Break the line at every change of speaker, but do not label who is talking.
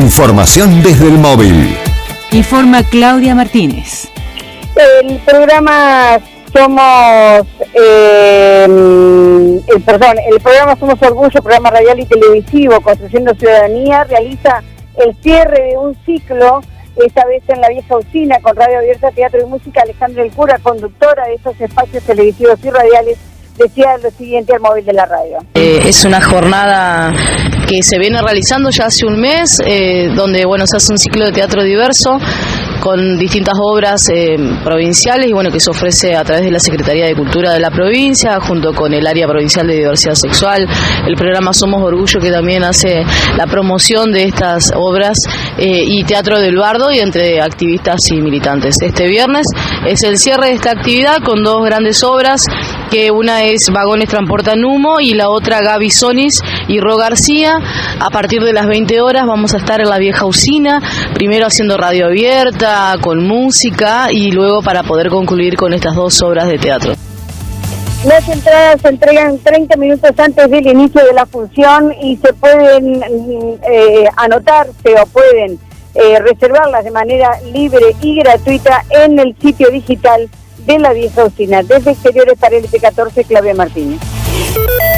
Información desde el móvil.
Informa Claudia Martínez.
El programa el programa Somos Orgullo, programa radial y televisivo Construyendo Ciudadanía, realiza el cierre de un ciclo, esta vez en la vieja usina, con Radio Abierta, Teatro y Música. Alejandra El Cura, conductora de estos espacios televisivos y radiales, decía lo siguiente al móvil de la radio.
Es una jornada que se viene realizando ya hace un mes, donde se hace un ciclo de teatro diverso con distintas obras provinciales y que se ofrece a través de la Secretaría de Cultura de la provincia, junto con el área provincial de diversidad sexual, el programa Somos Orgullo, que también hace la promoción de estas obras, y Teatro del Bardo, y entre activistas y militantes. Este viernes es el cierre de esta actividad con dos grandes obras, que una es Vagones Transportan Humo y la otra Gaby Sonis y Ro García. A partir de las 20 horas vamos a estar en la vieja usina, primero haciendo radio abierta, con música, y luego para poder concluir con estas dos obras de teatro.
Las entradas se entregan 30 minutos antes del inicio de la función y se pueden anotarse o pueden reservarlas de manera libre y gratuita en el sitio digital de la vieja usina. Desde Exteriores para LP14, Claudia Martínez.